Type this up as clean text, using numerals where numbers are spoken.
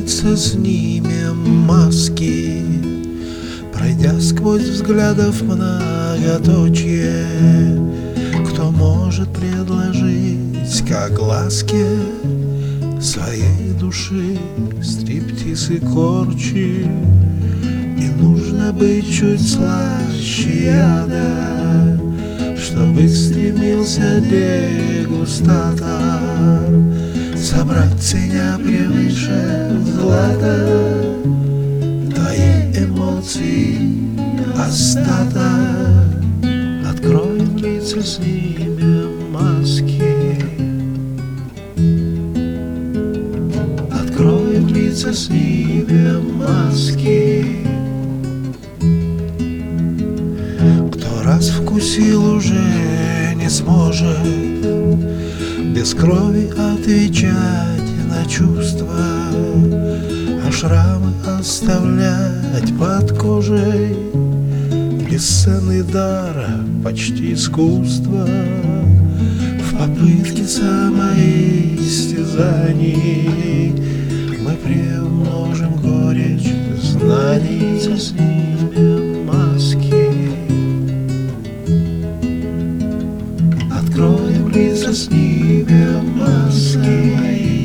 лица снимем маски, пройдя сквозь взглядов многоточие. Кто может предложить к огласке своей души стриптиз и корчи? И нужно быть чуть слаще яда, чтобы стремился дегустатор собрать, ценя превыше злата, твои эмоции остаток. Откроем лица, снимем маски, откроем лица, снимем маски. Кто раз вкусил, уже не сможет без крови отвечать на чувства, а шрамы оставлять под кожей. Бесценный дар, почти искусство, в попытке самоистязаний мы приумножим горечь знаний. Снимем маски, откроем лица, снимем маски.